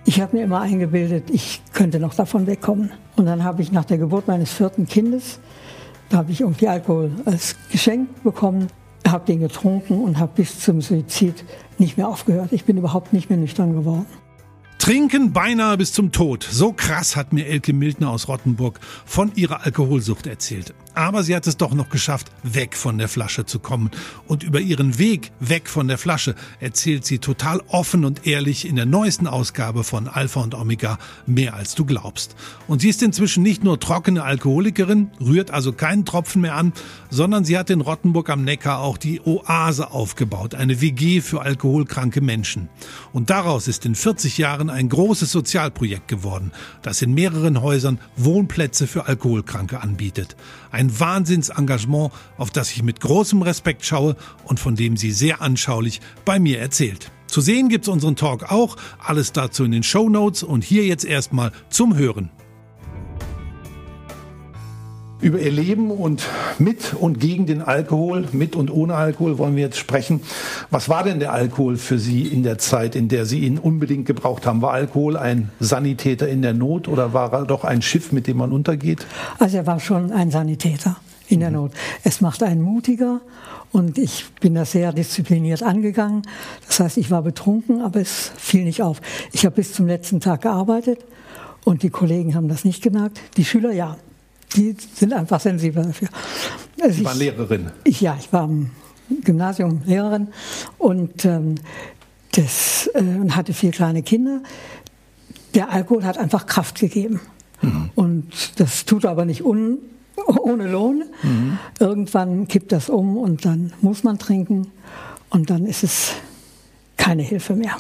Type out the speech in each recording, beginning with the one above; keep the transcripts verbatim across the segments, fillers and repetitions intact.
Ich habe mir immer eingebildet, ich könnte noch davon wegkommen. Und dann habe ich nach der Geburt meines vierten Kindes, da habe ich irgendwie Alkohol als Geschenk bekommen, habe den getrunken und habe bis zum Suizid nicht mehr aufgehört. Ich bin überhaupt nicht mehr nüchtern geworden. Trinken beinahe bis zum Tod. So krass hat mir Elke Mildner aus Rottenburg von ihrer Alkoholsucht erzählt. Aber sie hat es doch noch geschafft, weg von der Flasche zu kommen. Und über ihren Weg weg von der Flasche erzählt sie total offen und ehrlich in der neuesten Ausgabe von Alpha und Omega, mehr als du glaubst. Und sie ist inzwischen nicht nur trockene Alkoholikerin, rührt also keinen Tropfen mehr an, sondern sie hat in Rottenburg am Neckar auch die Oase aufgebaut, eine W G für alkoholkranke Menschen. Und daraus ist in vierzig Jahren ein großes Sozialprojekt geworden, das in mehreren Häusern Wohnplätze für Alkoholkranke anbietet. Ein Wahnsinnsengagement, auf das ich mit großem Respekt schaue und von dem sie sehr anschaulich bei mir erzählt. Zu sehen gibt's unseren Talk auch, alles dazu in den Shownotes und hier jetzt erstmal zum Hören. Über ihr Leben und mit und gegen den Alkohol, mit und ohne Alkohol wollen wir jetzt sprechen. Was war denn der Alkohol für Sie in der Zeit, in der Sie ihn unbedingt gebraucht haben? War Alkohol ein Sanitäter in der Not oder war er doch ein Schiff, mit dem man untergeht? Also er war schon ein Sanitäter in der Not. Es macht einen mutiger und ich bin da sehr diszipliniert angegangen. Das heißt, ich war betrunken, aber es fiel nicht auf. Ich habe bis zum letzten Tag gearbeitet und die Kollegen haben das nicht gemerkt. Die Schüler ja. Die sind einfach sensibel dafür. Also Sie waren ich, Lehrerin? Ich, ja, ich war im Gymnasium Lehrerin und, ähm, das, äh, und hatte vier kleine Kinder. Der Alkohol hat einfach Kraft gegeben. Mhm. Und das tut aber nicht un, ohne Lohn. Mhm. Irgendwann kippt das um und dann muss man trinken und dann ist es keine Hilfe mehr.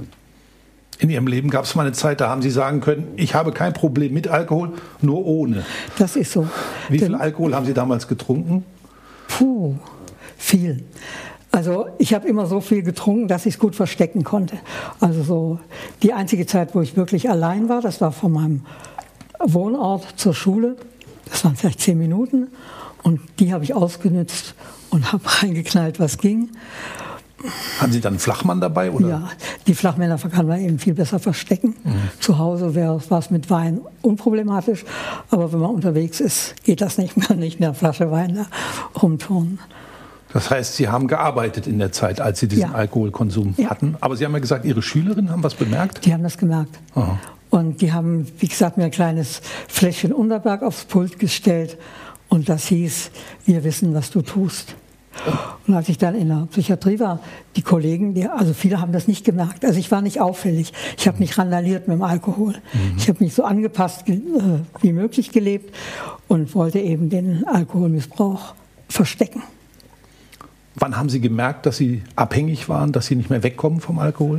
In Ihrem Leben gab es mal eine Zeit, da haben Sie sagen können, ich habe kein Problem mit Alkohol, nur ohne. Das ist so. Wie viel Alkohol haben Sie damals getrunken? Puh, viel. Also ich habe immer so viel getrunken, dass ich es gut verstecken konnte. Also so die einzige Zeit, wo ich wirklich allein war, das war von meinem Wohnort zur Schule. Das waren vielleicht zehn Minuten und die habe ich ausgenutzt und habe reingeknallt, was ging. Haben Sie dann einen Flachmann dabei? Oder? Ja, die Flachmänner kann man eben viel besser verstecken. Mhm. Zu Hause war es mit Wein unproblematisch, aber wenn man unterwegs ist, geht das nicht. Man kann nicht in einer Flasche Wein da rumturnen. Das heißt, Sie haben gearbeitet in der Zeit, als Sie diesen ja. Alkoholkonsum ja. hatten. Aber Sie haben ja gesagt, Ihre Schülerinnen haben was bemerkt? Die haben das gemerkt. Aha. Und die haben, wie gesagt, mir ein kleines Fläschchen Unterberg aufs Pult gestellt. Und das hieß, wir wissen, was du tust. Und als ich dann in der Psychiatrie war, die Kollegen, die, also viele haben das nicht gemerkt. Also ich war nicht auffällig. Ich habe nicht randaliert mit dem Alkohol. Mhm. Ich habe mich so angepasst äh, wie möglich gelebt und wollte eben den Alkoholmissbrauch verstecken. Wann haben Sie gemerkt, dass Sie abhängig waren, dass Sie nicht mehr wegkommen vom Alkohol?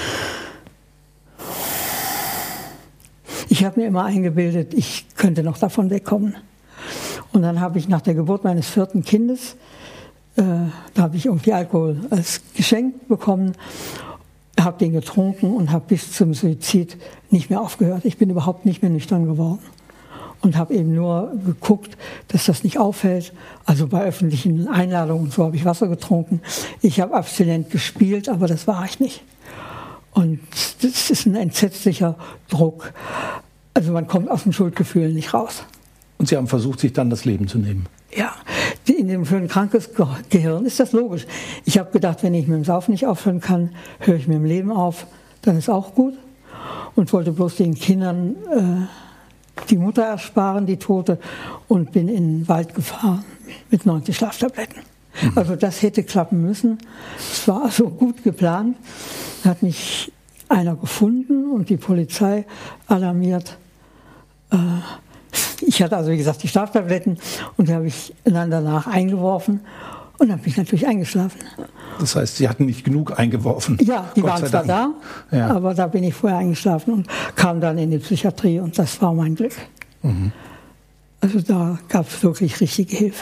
Ich habe mir immer eingebildet, ich könnte noch davon wegkommen. Und dann habe ich nach der Geburt meines vierten Kindes Äh, da habe ich irgendwie Alkohol als Geschenk bekommen, habe den getrunken und habe bis zum Suizid nicht mehr aufgehört. Ich bin überhaupt nicht mehr nüchtern geworden und habe eben nur geguckt, dass das nicht auffällt. Also bei öffentlichen Einladungen und so habe ich Wasser getrunken. Ich habe abstinent gespielt, aber das war ich nicht. Und das ist ein entsetzlicher Druck. Also man kommt aus dem Schuldgefühl nicht raus. Und Sie haben versucht, sich dann das Leben zu nehmen? Ja, in dem für ein krankes Gehirn ist das logisch. Ich habe gedacht, wenn ich mit dem Saufen nicht aufhören kann, höre ich mit dem Leben auf, dann ist auch gut. Und wollte bloß den Kindern äh, die Mutter ersparen, die Tote, und bin in den Wald gefahren mit neunzig Schlaftabletten. Mhm. Also das hätte klappen müssen. Es war also gut geplant. Da hat mich einer gefunden und die Polizei alarmiert. Äh, Ich hatte also, wie gesagt, die Schlaftabletten und die habe ich dann danach eingeworfen und dann bin ich natürlich eingeschlafen. Das heißt, Sie hatten nicht genug eingeworfen? Ja, die waren zwar da, ja. aber da bin ich vorher eingeschlafen und kam dann in die Psychiatrie und das war mein Glück. Mhm. Also da gab es wirklich richtige Hilfe.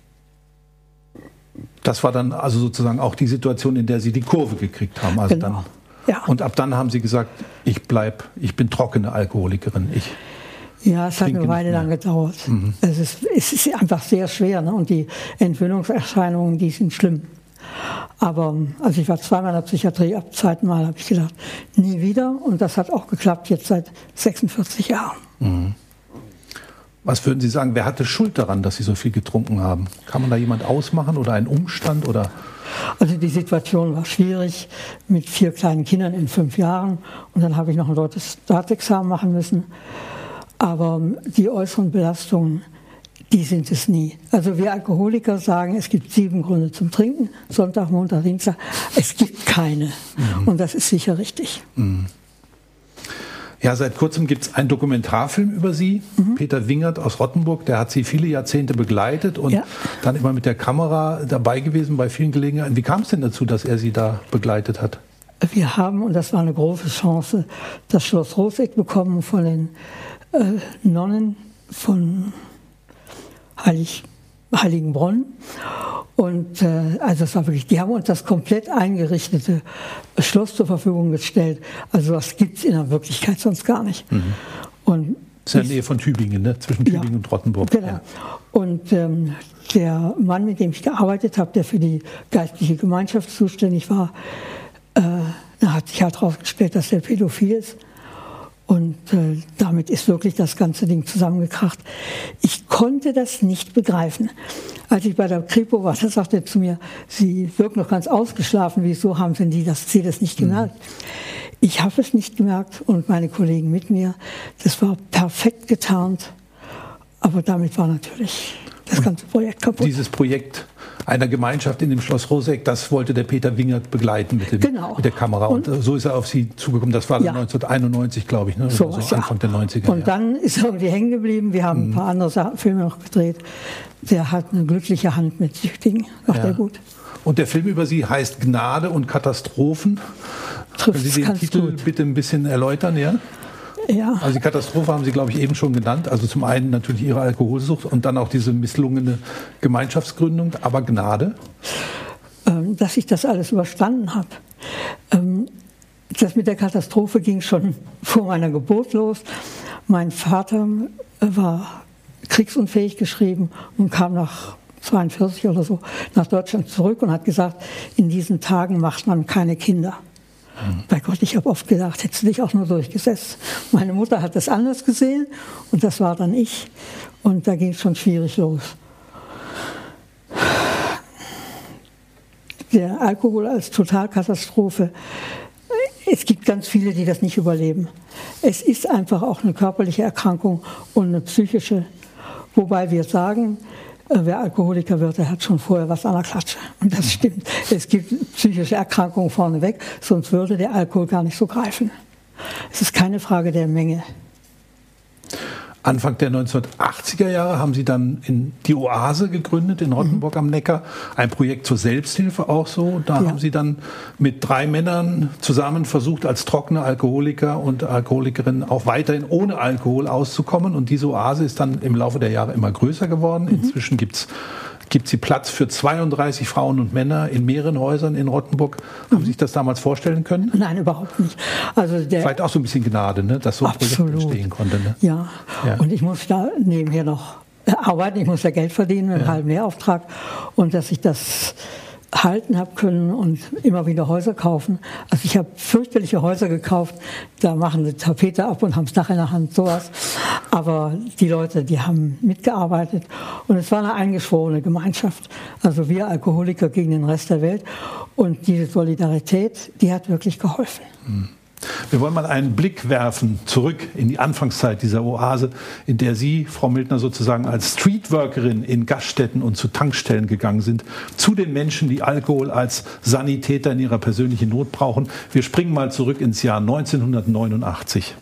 Das war dann also sozusagen auch die Situation, in der Sie die Kurve gekriegt haben. Also genau. dann, ja. Und ab dann haben Sie gesagt, ich bleib, ich bin trockene Alkoholikerin. Ich Ja, es hat eine Weile lang gedauert. Mhm. Es, ist, es ist einfach sehr schwer, ne? Und die Entwöhnungserscheinungen, die sind schlimm. Aber also ich war zweimal in der Psychiatrie, ab zweiten Mal habe ich gedacht, nie wieder. Und das hat auch geklappt, jetzt seit sechsundvierzig Jahren. Mhm. Was würden Sie sagen, wer hatte Schuld daran, dass Sie so viel getrunken haben? Kann man da jemand ausmachen oder einen Umstand? Oder? Also die Situation war schwierig mit vier kleinen Kindern in fünf Jahren. Und dann habe ich noch ein deutsches Staatsexamen machen müssen. Aber die äußeren Belastungen, die sind es nie. Also wir Alkoholiker sagen, es gibt sieben Gründe zum Trinken. Sonntag, Montag, Dienstag. Es gibt keine. Mhm. Und das ist sicher richtig. Mhm. Ja, seit kurzem gibt es einen Dokumentarfilm über Sie. Mhm. Peter Wingert aus Rottenburg, der hat Sie viele Jahrzehnte begleitet und ja. dann immer mit der Kamera dabei gewesen bei vielen Gelegenheiten. Wie kam es denn dazu, dass er Sie da begleitet hat? Wir haben, und das war eine große Chance, das Schloss Roseck bekommen von den äh, Nonnen von Heilig, Heiligenbronn. Und äh, also das war wirklich, die haben uns das komplett eingerichtete Schloss zur Verfügung gestellt. Also das gibt es in der Wirklichkeit sonst gar nicht. Mhm. Und das ist in der Nähe von Tübingen, ne? Zwischen Tübingen ja, und Rottenburg. Genau. Ja. Und ähm, der Mann, mit dem ich gearbeitet habe, der für die geistliche Gemeinschaft zuständig war, äh, da hat sich halt herausgestellt, dass er pädophil ist. Und äh, damit ist wirklich das ganze Ding zusammengekracht. Ich konnte das nicht begreifen. Als ich bei der Kripo war, da sagte er zu mir, Sie wirken noch ganz ausgeschlafen, wieso haben denn die das, Sie das nicht gemerkt? Mhm. Ich habe es nicht gemerkt und meine Kollegen mit mir. Das war perfekt getarnt, aber damit war natürlich das und ganze Projekt kaputt. Dieses Projekt einer Gemeinschaft in dem Schloss Roseck, das wollte der Peter Wingert begleiten mit, dem, genau. mit der Kamera. Und, und so ist er auf Sie zugekommen. Das war dann ja. neunzehnhunderteinundneunzig, glaube ich, ne? So, so was, Anfang ja. der neunziger. Und ja. dann ist er irgendwie hängen geblieben. Wir haben mhm. ein paar andere Filme noch gedreht. Der hat eine glückliche Hand mit Süchtigen. Macht ja. er gut. Und der Film über Sie heißt Gnade und Katastrophen. Können Sie den Titel gut. bitte ein bisschen erläutern? Ja? Ja. Also die Katastrophe haben Sie, glaube ich, eben schon genannt. Also zum einen natürlich Ihre Alkoholsucht und dann auch diese misslungene Gemeinschaftsgründung. Aber Gnade? Ähm, dass ich das alles überstanden habe. Ähm, das mit der Katastrophe ging schon vor meiner Geburt los. Mein Vater war kriegsunfähig geschrieben und kam nach zweiundvierzig oder so nach Deutschland zurück und hat gesagt, in diesen Tagen macht man keine Kinder. Mhm. Bei Gott, ich habe oft gedacht, hättest du dich auch nur durchgesetzt. Meine Mutter hat das anders gesehen und das war dann ich. Und da ging es schon schwierig los. Der Alkohol als Totalkatastrophe. Es gibt ganz viele, die das nicht überleben. Es ist einfach auch eine körperliche Erkrankung und eine psychische. Wobei wir sagen, wer Alkoholiker wird, der hat schon vorher was an der Klatsche. Und das stimmt. Es gibt psychische Erkrankungen vorneweg, sonst würde der Alkohol gar nicht so greifen. Es ist keine Frage der Menge. Anfang der neunzehnhundertachtziger Jahre haben Sie dann in die Oase gegründet, in Rottenburg am Neckar. Ein Projekt zur Selbsthilfe auch so. Da ja. haben Sie dann mit drei Männern zusammen versucht, als trockene Alkoholiker und Alkoholikerinnen auch weiterhin ohne Alkohol auszukommen. Und diese Oase ist dann im Laufe der Jahre immer größer geworden. Mhm. Inzwischen gibt's gibt sie Platz für zweiunddreißig Frauen und Männer in mehreren Häusern in Rottenburg. Mhm. Haben Sie sich das damals vorstellen können? Nein, überhaupt nicht. Also der Vielleicht auch so ein bisschen Gnade, ne? Dass so ein Absolut. Projekt entstehen konnte. Ne? Ja. ja, und ich muss da nebenher noch arbeiten, ich muss da Geld verdienen mit einem ja. halben Lehrauftrag. Und dass ich das halten habe können und immer wieder Häuser kaufen. Also ich habe fürchterliche Häuser gekauft, da machen sie Tapete ab und haben das Dach in der Hand, sowas. Aber die Leute, die haben mitgearbeitet und es war eine eingeschworene Gemeinschaft. Also wir Alkoholiker gegen den Rest der Welt und diese Solidarität, die hat wirklich geholfen. Mhm. Wir wollen mal einen Blick werfen zurück in die Anfangszeit dieser Oase, in der Sie, Frau Miltner, sozusagen als Streetworkerin in Gaststätten und zu Tankstellen gegangen sind, zu den Menschen, die Alkohol als Sanitäter in ihrer persönlichen Not brauchen. Wir springen mal zurück ins Jahr neunzehnhundertneunundachtzig.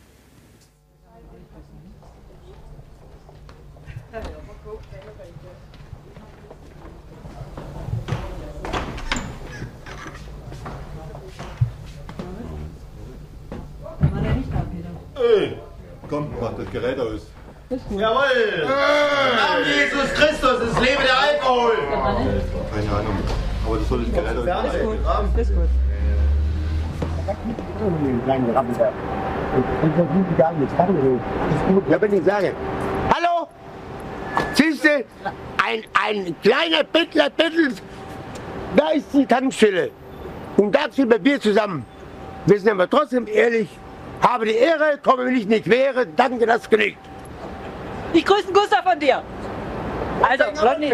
Hey, komm, mach das Gerät aus. Jawohl! Namen Jesus Christus, es lebe der Alkohol! Keine Ahnung, aber das soll das Gerät aus. Ja, ist gut, ist gut. Ja, wenn ich sage, hallo, siehst du, ein, ein kleiner Bettler bettelt da ist die Tankstelle. Und da sind wir zusammen. Wir sind aber trotzdem ehrlich. Habe die Ehre, komme mir nicht in die Quere, danke, das genügt. Ich grüße einen Gustav von dir. Also, Ronny.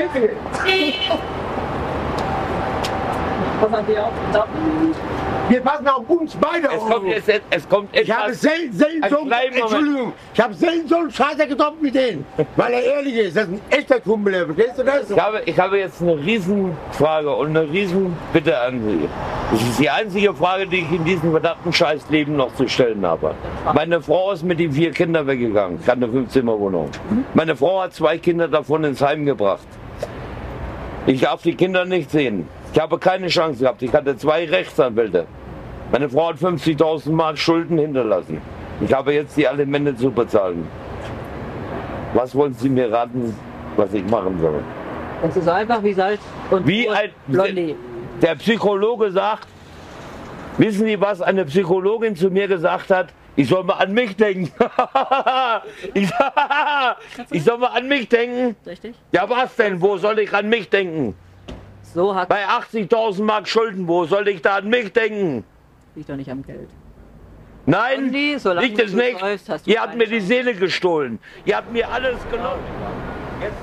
Pass an dir auf. Wir passen auf uns beide Es auf. kommt jetzt, es kommt Ich habe selten, selten so, Entschuldigung, ich habe selten so einen Scheißer getroffen wie den, weil er ehrlich ist. Das ist ein echter Kumpel, verstehst du das? Ich habe, ich habe jetzt eine Riesenfrage und eine Riesenbitte an Sie. Das ist die einzige Frage, die ich in diesem verdammten Scheißleben noch zu stellen habe. Meine Frau ist mit den vier Kindern weggegangen, ich hatte eine Fünf-Zimmer-Wohnung. Meine Frau hat zwei Kinder davon ins Heim gebracht. Ich darf die Kinder nicht sehen. Ich habe keine Chance gehabt. Ich hatte zwei Rechtsanwälte. Meine Frau hat fünfzigtausend Mark Schulden hinterlassen. Ich habe jetzt die Alimente zu bezahlen. Was wollen Sie mir raten, was ich machen soll? Das ist so einfach wie Salz und Wie ein, Blondie. der Psychologe sagt, wissen Sie, was eine Psychologin zu mir gesagt hat? Ich soll mal an mich denken. ich, ich soll mal an mich denken. Richtig? Ja, was denn? Wo soll ich an mich denken? So hat Bei achtzigtausend Mark Schulden, wo soll ich da an mich denken? liegt doch nicht am Geld. Nein, Andi, solange liegt es du nicht. läufst, hast du Ihr habt keine mir die Seele gestohlen. Ihr habt mir alles genommen. Jetzt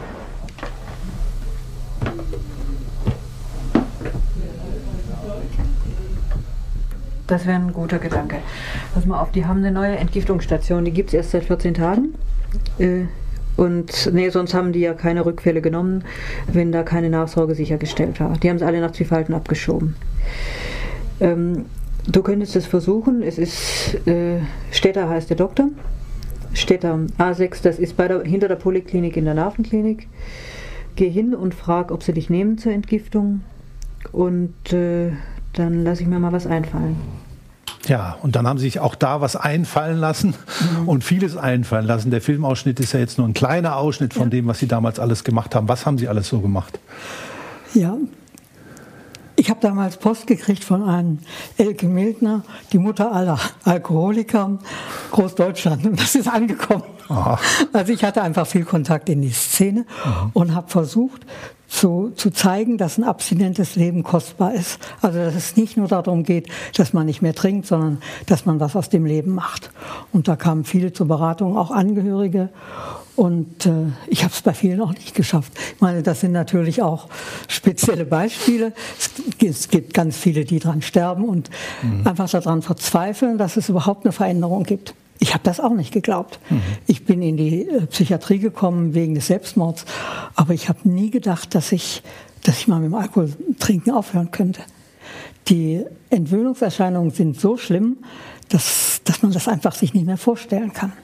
Das wäre ein guter Gedanke. Pass mal auf, die haben eine neue Entgiftungsstation, die gibt es erst seit vierzehn Tagen. Äh, und nee, sonst haben die ja keine Rückfälle genommen, wenn da keine Nachsorge sichergestellt war. Die haben es alle nach Zwiefalten abgeschoben. Ähm, du könntest es versuchen, es ist, äh, Stetter heißt der Doktor. Stetter A sechs, das ist bei der, hinter der Poliklinik in der Nervenklinik. Geh hin und frag, ob sie dich nehmen zur Entgiftung. Und äh, dann lasse ich mir mal was einfallen. Ja, und dann haben sie sich auch da was einfallen lassen mhm. und vieles einfallen lassen. Der Filmausschnitt ist ja jetzt nur ein kleiner Ausschnitt von ja. dem, was Sie damals alles gemacht haben. Was haben Sie alles so gemacht? Ja, ich habe damals Post gekriegt von einem Elke Mildner, die Mutter aller Alkoholiker, Großdeutschland. Und das ist angekommen. Aha. Also ich hatte einfach viel Kontakt in die Szene mhm. und habe versucht, Zu, zu zeigen, dass ein abstinentes Leben kostbar ist. Also dass es nicht nur darum geht, dass man nicht mehr trinkt, sondern dass man was aus dem Leben macht. Und da kamen viele zur Beratung, auch Angehörige. Und äh, ich habe es bei vielen auch nicht geschafft. Ich meine, das sind natürlich auch spezielle Beispiele. Es, es gibt ganz viele, die dran sterben und mhm. einfach daran verzweifeln, dass es überhaupt eine Veränderung gibt. Ich habe das auch nicht geglaubt. Mhm. Ich bin in die äh, Psychiatrie gekommen wegen des Selbstmords, aber ich habe nie gedacht, dass ich, dass ich mal mit dem Alkohol trinken aufhören könnte. Die Entwöhnungserscheinungen sind so schlimm, dass, dass man das einfach sich nicht mehr vorstellen kann.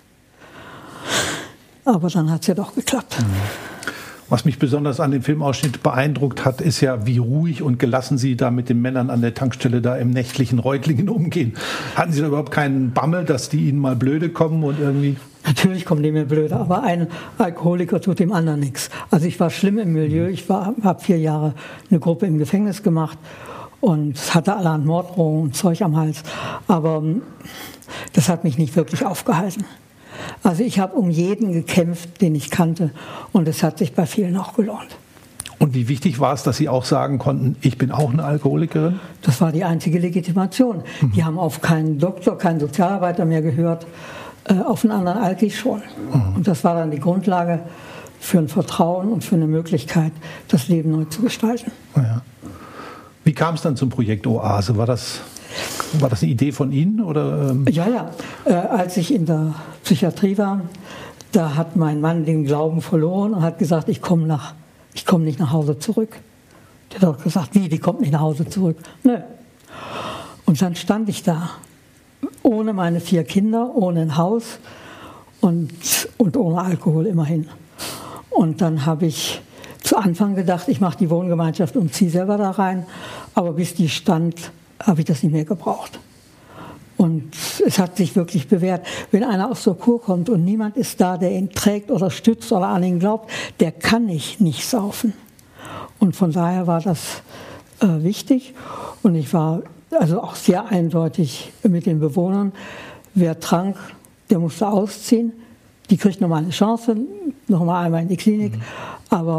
Aber dann hat es ja doch geklappt. Mhm. Was mich besonders an dem Filmausschnitt beeindruckt hat, ist ja, wie ruhig und gelassen Sie da mit den Männern an der Tankstelle da im nächtlichen Reutlingen umgehen. Hatten Sie da überhaupt keinen Bammel, dass die Ihnen mal blöde kommen und irgendwie... Natürlich kommen die mir blöde, aber ein Alkoholiker tut dem anderen nichts. Also ich war schlimm im Milieu, ich habe vier Jahre eine Gruppe im Gefängnis gemacht und hatte allerhand Morddrohungen und Zeug am Hals. Aber das hat mich nicht wirklich aufgehalten. Also ich habe um jeden gekämpft, den ich kannte, und es hat sich bei vielen auch gelohnt. Und wie wichtig war es, dass Sie auch sagen konnten, ich bin auch eine Alkoholikerin? Das war die einzige Legitimation. Mhm. Die haben auf keinen Doktor, keinen Sozialarbeiter mehr gehört, äh, auf einen anderen Alki schon. Mhm. Und das war dann die Grundlage für ein Vertrauen und für eine Möglichkeit, das Leben neu zu gestalten. Ja. Wie kam es dann zum Projekt Oase? War das... War das eine Idee von Ihnen? Oder, ähm? Ja, ja. Äh, als ich in der Psychiatrie war, da hat mein Mann den Glauben verloren und hat gesagt, ich komme nach, ich komme nicht nach Hause zurück. Der hat auch gesagt, wie, die kommt nicht nach Hause zurück? Nö. Und dann stand ich da, ohne meine vier Kinder, ohne ein Haus und, und ohne Alkohol immerhin. Und dann habe ich zu Anfang gedacht, ich mache die Wohngemeinschaft und ziehe selber da rein, aber bis die stand, habe ich das nicht mehr gebraucht. Und es hat sich wirklich bewährt. Wenn einer aus der Kur kommt und niemand ist da, der ihn trägt oder stützt oder an ihn glaubt, der kann nicht nicht saufen. Und von daher war das äh, wichtig. Und ich war also auch sehr eindeutig mit den Bewohnern. Wer trank, der musste ausziehen. Die kriegt nochmal eine Chance, nochmal einmal in die Klinik. Mhm. Aber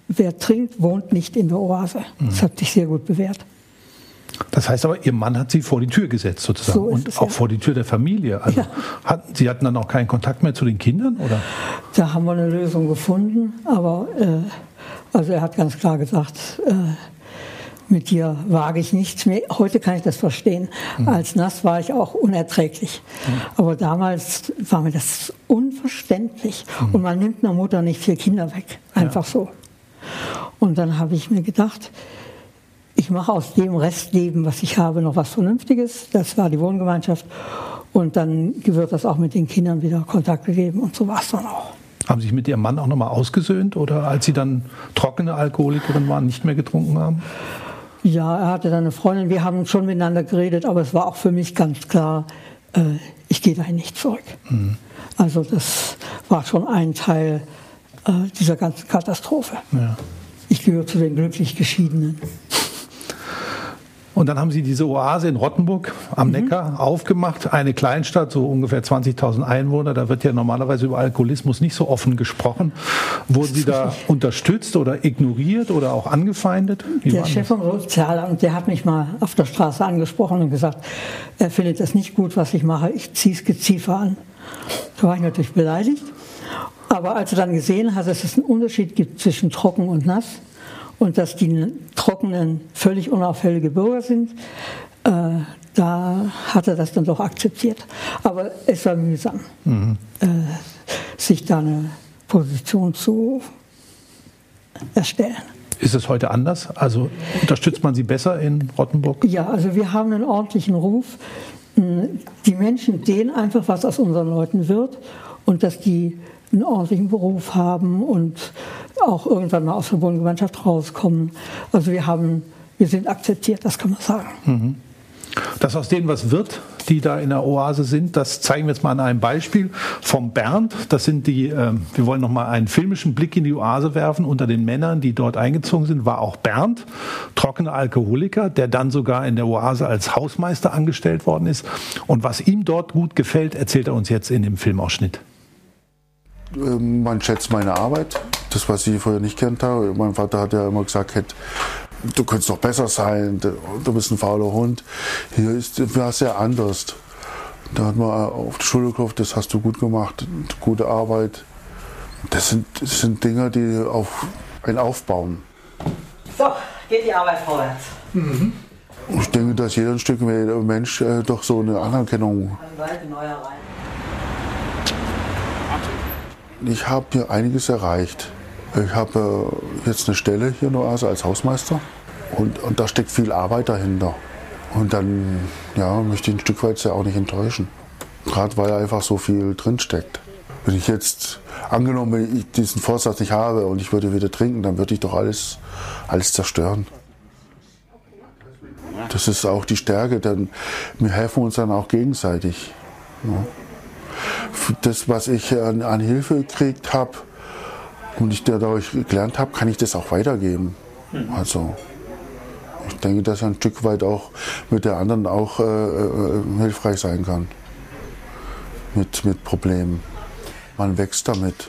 wer trinkt, wohnt nicht in der Oase. Mhm. Das hat sich sehr gut bewährt. Das heißt aber, Ihr Mann hat Sie vor die Tür gesetzt sozusagen so und es, auch ja. vor die Tür der Familie. Also ja. hatten, Sie hatten dann auch keinen Kontakt mehr zu den Kindern, oder? Da haben wir eine Lösung gefunden, aber äh, also er hat ganz klar gesagt, äh, mit dir wage ich nichts mehr. Heute kann ich das verstehen. Mhm. Als Nass war ich auch unerträglich. Mhm. Aber damals war mir das unverständlich. Mhm. Und man nimmt einer Mutter nicht vier Kinder weg. Einfach ja. so. Und dann habe ich mir gedacht, ich mache aus dem Restleben, was ich habe, noch was Vernünftiges. Das war die Wohngemeinschaft. Und dann wird das auch mit den Kindern wieder Kontakt gegeben. Und so war es dann auch. Haben Sie sich mit Ihrem Mann auch nochmal ausgesöhnt? Oder als Sie dann trockene Alkoholikerin waren, nicht mehr getrunken haben? Ja, er hatte dann eine Freundin. Wir haben schon miteinander geredet. Aber es war auch für mich ganz klar, äh, ich gehe dahin nicht zurück. Mhm. Also das war schon ein Teil äh, dieser ganzen Katastrophe. Ja. Ich gehöre zu den glücklich Geschiedenen. Und dann haben Sie diese Oase in Rottenburg am Neckar mhm. aufgemacht, eine Kleinstadt, so ungefähr zwanzigtausend Einwohner. Da wird ja normalerweise über Alkoholismus nicht so offen gesprochen. Wurden Sie da unterstützt oder ignoriert oder auch angefeindet? Wie der Chef vom Sozialamt, der hat mich mal auf der Straße angesprochen und gesagt, er findet das nicht gut, was ich mache, ich ziehe es Geziefer an. Da war ich natürlich beleidigt. Aber als er dann gesehen hat, dass es einen Unterschied gibt zwischen trocken und nass, und dass die Trockenen völlig unauffällige Bürger sind, äh, da hat er das dann doch akzeptiert. Aber es war mühsam, mhm. äh, sich da eine Position zu erstellen. Ist es heute anders? Also unterstützt man Sie besser in Rottenburg? Ja, also wir haben einen ordentlichen Ruf. Die Menschen sehen einfach, was aus unseren Leuten wird und dass die einen ordentlichen Beruf haben und auch irgendwann mal aus der Wohngemeinschaft rauskommen. Also wir haben, wir sind akzeptiert, das kann man sagen. Mhm. Dass aus denen was wird, die da in der Oase sind, das zeigen wir jetzt mal an einem Beispiel vom Bernd. Das sind die, äh, wir wollen noch mal einen filmischen Blick in die Oase werfen. Unter den Männern, die dort eingezogen sind, war auch Bernd, trockener Alkoholiker, der dann sogar in der Oase als Hausmeister angestellt worden ist. Und was ihm dort gut gefällt, erzählt er uns jetzt in dem Filmausschnitt. Man schätzt meine Arbeit, das, was ich vorher nicht kennt habe. Mein Vater hat ja immer gesagt, du könntest doch besser sein, du bist ein fauler Hund. Hier ist es sehr anders. Da hat man auf die Schulter geklopft, das hast du gut gemacht, gute Arbeit. Das sind, das sind Dinge, die auf einen aufbauen. So, geht die Arbeit vorwärts. Mhm. Ich denke, dass jeder ein Stück Mensch äh, doch so eine Anerkennung. Ich habe hier einiges erreicht. Ich habe äh, jetzt eine Stelle hier in der Oase als Hausmeister und, und da steckt viel Arbeit dahinter. Und dann ja, möchte ich ein Stück weit ja auch nicht enttäuschen. Gerade weil einfach so viel drinsteckt. Wenn ich jetzt, angenommen, wenn ich diesen Vorsatz nicht habe und ich würde wieder trinken, dann würde ich doch alles, alles zerstören. Das ist auch die Stärke, denn wir helfen uns dann auch gegenseitig. Ja. Das, was ich an, an Hilfe gekriegt habe und ich dadurch gelernt habe, kann ich das auch weitergeben. Also ich denke, dass ein Stück weit auch mit der anderen auch äh, äh, hilfreich sein kann. Mit, mit Problemen. Man wächst damit.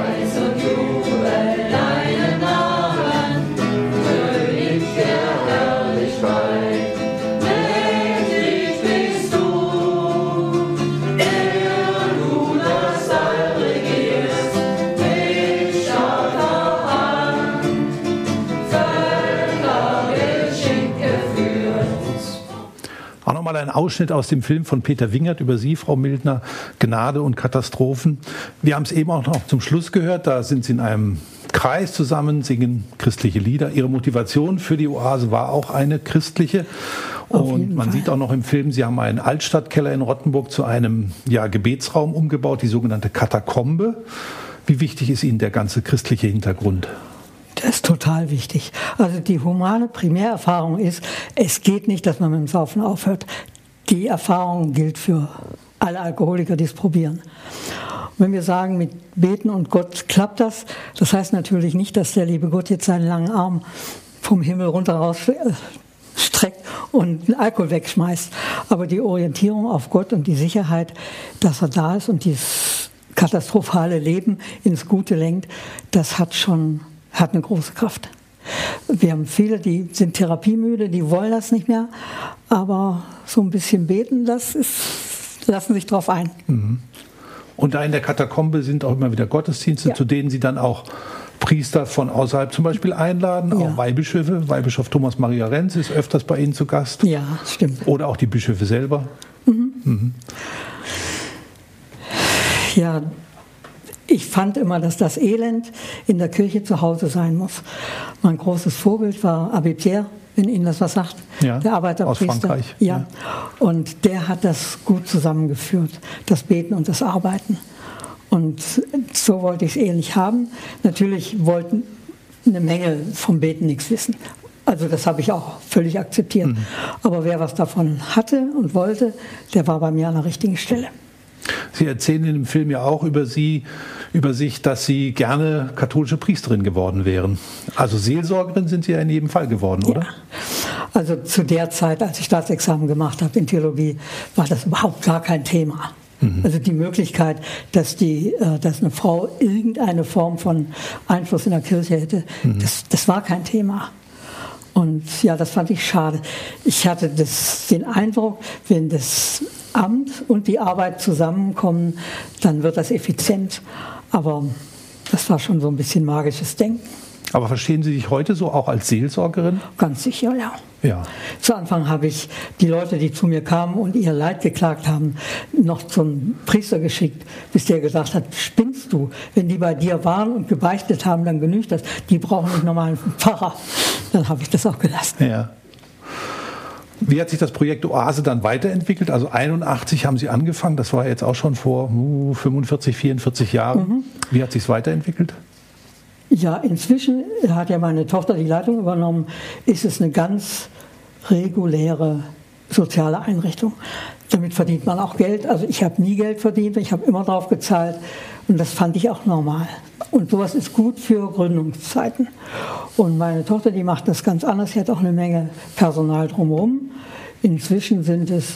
Auch nochmal ein Ausschnitt aus dem Film von Peter Wingert über Sie, Frau Mildner, Gnade und Katastrophen. Wir haben es eben auch noch zum Schluss gehört, da sind Sie in einem Kreis zusammen, singen christliche Lieder. Ihre Motivation für die Oase war auch eine christliche. Und man sieht auch noch im Film, Sie haben einen Altstadtkeller in Rottenburg zu einem ja, Gebetsraum umgebaut, die sogenannte Katakombe. Wie wichtig ist Ihnen der ganze christliche Hintergrund? Das ist total wichtig. Also die humane Primärerfahrung ist, es geht nicht, dass man mit dem Saufen aufhört. Die Erfahrung gilt für alle Alkoholiker, die es probieren. Und wenn wir sagen, mit Beten und Gott klappt das, das heißt natürlich nicht, dass der liebe Gott jetzt seinen langen Arm vom Himmel runter raus streckt und den Alkohol wegschmeißt. Aber die Orientierung auf Gott und die Sicherheit, dass er da ist und dieses katastrophale Leben ins Gute lenkt, das hat schon hat eine große Kraft. Wir haben viele, die sind therapiemüde, die wollen das nicht mehr, aber so ein bisschen beten, das ist, lassen sich drauf ein. Mhm. Und da in der Katakombe sind auch immer wieder Gottesdienste, ja. zu denen Sie dann auch Priester von außerhalb zum Beispiel einladen, ja. auch Weihbischöfe. Weihbischof Thomas Maria Renz ist öfters bei Ihnen zu Gast. Ja, stimmt. Oder auch die Bischöfe selber. Mhm. Mhm. Ja, ich fand immer, dass das Elend in der Kirche zu Hause sein muss. Mein großes Vorbild war Abbé Pierre, wenn Ihnen das was sagt, ja, der Arbeiterpriester. Aus Frankreich. Ja. ja, und der hat das gut zusammengeführt, das Beten und das Arbeiten. Und so wollte ich es ähnlich haben. Natürlich wollten eine Menge vom Beten nichts wissen. Also das habe ich auch völlig akzeptiert. Mhm. Aber wer was davon hatte und wollte, der war bei mir an der richtigen Stelle. Sie erzählen in dem Film ja auch über Sie, über sich, dass Sie gerne katholische Priesterin geworden wären. Also Seelsorgerin sind Sie ja in jedem Fall geworden, oder? Ja. Also zu der Zeit, als ich Staatsexamen gemacht habe in Theologie, war das überhaupt gar kein Thema. Mhm. Also die Möglichkeit, dass, die, dass eine Frau irgendeine Form von Einfluss in der Kirche hätte, mhm. das, das war kein Thema. Und ja, das fand ich schade. Ich hatte das, den Eindruck, wenn das Amt und die Arbeit zusammenkommen, dann wird das effizient. Aber das war schon so ein bisschen magisches Denken. Aber verstehen Sie sich heute so auch als Seelsorgerin? Ganz sicher, ja. Ja. Zu Anfang habe ich die Leute, die zu mir kamen und ihr Leid geklagt haben, noch zum Priester geschickt, bis der gesagt hat, spinnst du? Wenn die bei dir waren und gebeichtet haben, dann genügt das. Die brauchen nicht nochmal einen Pfarrer. Dann habe ich das auch gelassen. Ja. Wie hat sich das Projekt Oase dann weiterentwickelt? Also einundachtzig haben Sie angefangen, das war jetzt auch schon vor uh, fünfundvierzig, vierundvierzig Jahren. Mhm. Wie hat sich es weiterentwickelt? Ja, inzwischen hat ja meine Tochter die Leitung übernommen, ist es eine ganz reguläre soziale Einrichtung. Damit verdient man auch Geld. Also ich habe nie Geld verdient, ich habe immer drauf gezahlt und das fand ich auch normal. Und sowas ist gut für Gründungszeiten. Und meine Tochter, die macht das ganz anders, sie hat auch eine Menge Personal drumherum. Inzwischen sind es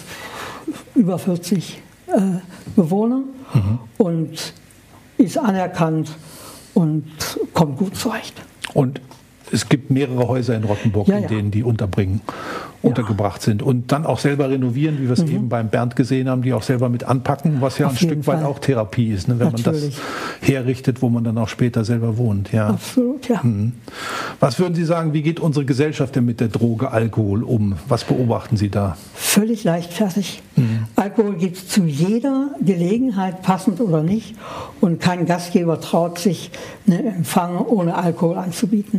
über vierzig äh, Bewohner mhm. und ist anerkannt und kommt gut zurecht. Und es gibt mehrere Häuser in Rottenburg, ja, in denen die unterbringen, ja. untergebracht sind. Und dann auch selber renovieren, wie wir es mhm. eben beim Bernd gesehen haben, die auch selber mit anpacken, was ja Auf ein Stück Fall. weit auch Therapie ist, ne, wenn Natürlich. man das herrichtet, wo man dann auch später selber wohnt. Ja. Absolut, ja. Mhm. Was würden Sie sagen, wie geht unsere Gesellschaft denn mit der Droge Alkohol um? Was beobachten Sie da? Völlig leichtfertig. Mhm. Alkohol gibt es zu jeder Gelegenheit, passend oder nicht. Und kein Gastgeber traut sich, einen Empfang ohne Alkohol anzubieten.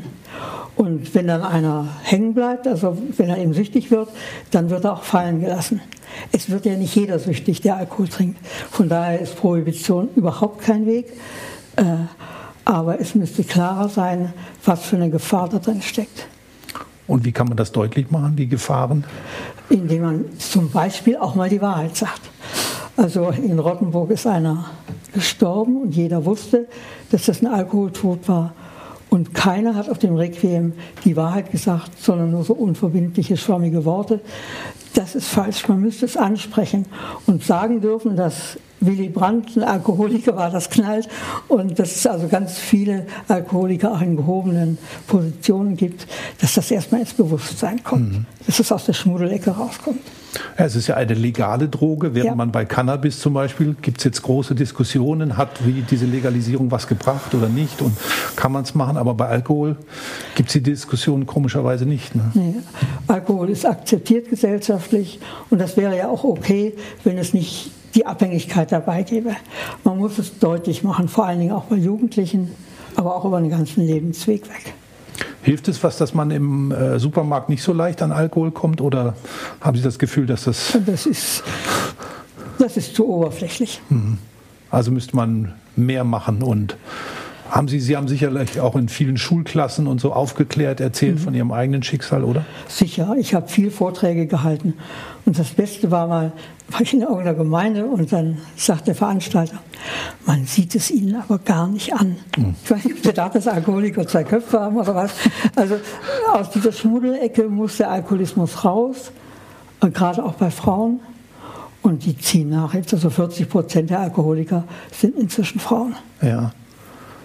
Und wenn dann einer hängen bleibt, also wenn er eben süchtig wird, dann wird er auch fallen gelassen. Es wird ja nicht jeder süchtig, der Alkohol trinkt. Von daher ist Prohibition überhaupt kein Weg. Äh, aber es müsste klarer sein, was für eine Gefahr da drin steckt. Und wie kann man das deutlich machen, die Gefahren? Indem man zum Beispiel auch mal die Wahrheit sagt. Also in Rottenburg ist einer gestorben und jeder wusste, dass das ein Alkoholtod war. Und keiner hat auf dem Requiem die Wahrheit gesagt, sondern nur so unverbindliche, schwammige Worte. Das ist falsch. Man müsste es ansprechen und sagen dürfen, dass Willy Brandt ein Alkoholiker war, das knallt. Und dass es also ganz viele Alkoholiker auch in gehobenen Positionen gibt, dass das erstmal ins Bewusstsein kommt, mhm. dass es aus der Schmuddelecke rauskommt. Ja, es ist ja eine legale Droge, während ja. man bei Cannabis zum Beispiel, gibt es jetzt große Diskussionen, hat wie diese Legalisierung was gebracht oder nicht und kann man es machen, aber bei Alkohol gibt es die Diskussion komischerweise nicht. Ne? Nee. Alkohol ist akzeptiert gesellschaftlich und das wäre ja auch okay, wenn es nicht die Abhängigkeit dabei gäbe. Man muss es deutlich machen, vor allen Dingen auch bei Jugendlichen, aber auch über den ganzen Lebensweg weg. Hilft es was, dass man im äh, Supermarkt nicht so leicht an Alkohol kommt oder haben Sie das Gefühl, dass das... Das ist, das ist zu oberflächlich. Also müsste man mehr machen und haben Sie, Sie haben sicherlich auch in vielen Schulklassen und so aufgeklärt, erzählt mhm. von Ihrem eigenen Schicksal, oder? Sicher, ich habe viele Vorträge gehalten und das Beste war mal, war ich in irgendeiner Gemeinde und dann sagt der Veranstalter, man sieht es Ihnen aber gar nicht an. Mhm. Ich weiß nicht, ob der dachte, dass Alkoholiker zwei Köpfe haben oder was. Also aus dieser Schmuddelecke muss der Alkoholismus raus, und gerade auch bei Frauen. Und die ziehen nach jetzt, also vierzig Prozent der Alkoholiker sind inzwischen Frauen. Ja.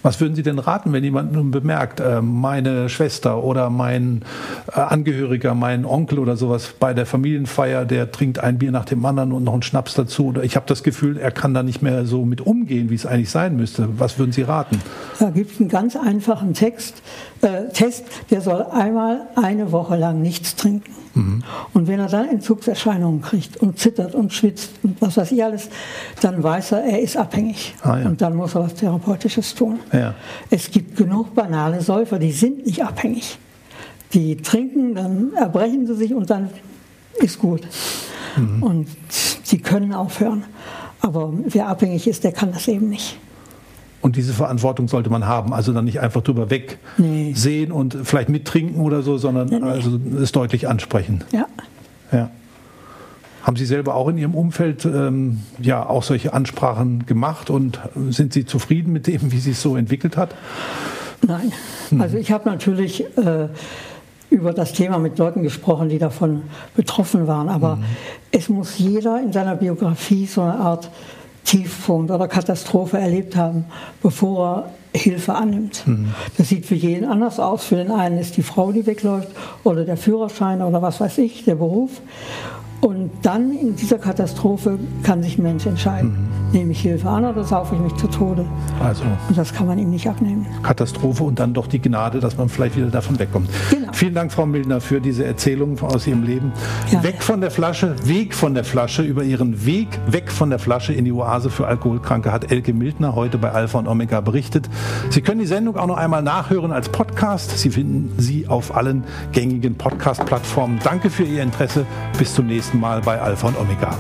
Was würden Sie denn raten, wenn jemand nun bemerkt, äh, meine Schwester oder mein äh, Angehöriger, mein Onkel oder sowas bei der Familienfeier, der trinkt ein Bier nach dem anderen und noch einen Schnaps dazu, oder ich habe das Gefühl, er kann da nicht mehr so mit umgehen, wie es eigentlich sein müsste. Was würden Sie raten? Da gibt es einen ganz einfachen Text, äh, Test, der soll einmal eine Woche lang nichts trinken. Mhm. Und wenn er dann Entzugserscheinungen kriegt und zittert und schwitzt und was weiß ich alles, dann weiß er, er ist abhängig. Ah, ja. Und dann muss er was Therapeutisches tun. Ja. Es gibt genug banale Säufer, die sind nicht abhängig. Die trinken, dann erbrechen sie sich und dann ist gut. Mhm. Und sie können aufhören. Aber wer abhängig ist, der kann das eben nicht. Und diese Verantwortung sollte man haben, also dann nicht einfach drüber wegsehen nee. und vielleicht mittrinken oder so, sondern nee, nee. also es deutlich ansprechen. Ja. Ja. Haben Sie selber auch in Ihrem Umfeld ähm, ja auch solche Ansprachen gemacht und sind Sie zufrieden mit dem, wie sich es so entwickelt hat? Nein, also ich habe natürlich äh, über das Thema mit Leuten gesprochen, die davon betroffen waren, aber mhm. es muss jeder in seiner Biografie so eine Art Tiefpunkt oder Katastrophe erlebt haben, bevor er Hilfe annimmt. Mhm. Das sieht für jeden anders aus. Für den einen ist die Frau, die wegläuft, oder der Führerschein oder was weiß ich, der Beruf. Und dann in dieser Katastrophe kann sich ein Mensch entscheiden. Mhm. Nehme ich Hilfe an oder saufe ich mich zu Tode? Also. Und das kann man ihm nicht abnehmen. Katastrophe und dann doch die Gnade, dass man vielleicht wieder davon wegkommt. Genau. Vielen Dank, Frau Mildner, für diese Erzählung aus Ihrem Leben. Ja. Weg von der Flasche, Weg von der Flasche. Über Ihren Weg weg von der Flasche in die Oase für Alkoholkranke hat Elke Mildner heute bei Alpha und Omega berichtet. Sie können die Sendung auch noch einmal nachhören als Podcast. Sie finden sie auf allen gängigen Podcast-Plattformen. Danke für Ihr Interesse. Bis zum nächsten Mal bei Alpha und Omega.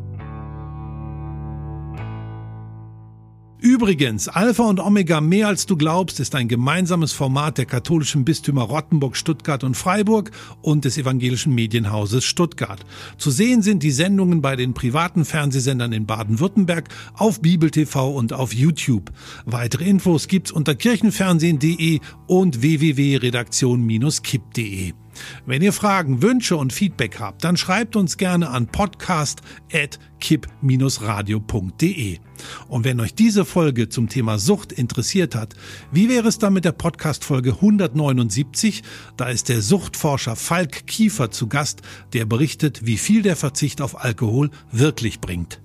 Übrigens, Alpha und Omega mehr als du glaubst ist ein gemeinsames Format der katholischen Bistümer Rottenburg, Stuttgart und Freiburg und des evangelischen Medienhauses Stuttgart. Zu sehen sind die Sendungen bei den privaten Fernsehsendern in Baden-Württemberg, auf Bibel T V und auf YouTube. Weitere Infos gibt's unter kirchenfernsehen punkt de und w w w punkt redaktion Bindestrich kipp punkt de. Wenn ihr Fragen, Wünsche und Feedback habt, dann schreibt uns gerne an podcast at kipp Bindestrich radio punkt de. Und wenn euch diese Folge zum Thema Sucht interessiert hat, wie wäre es dann mit der Podcast-Folge hundertneunundsiebzig? Da ist der Suchtforscher Falk Kiefer zu Gast, der berichtet, wie viel der Verzicht auf Alkohol wirklich bringt.